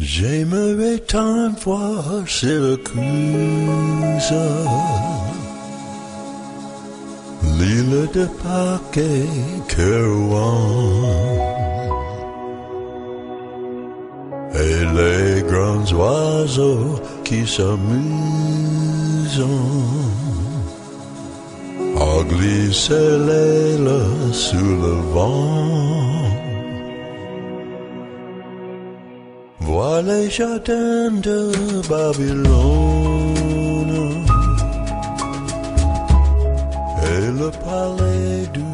J'aimerais tant voir Syracuse, l'île de Pâques et Kerouan, et les grands oiseaux qui s'amusent à glisser l'aile sous le vent. Vois les jardins de Babylone et le palais du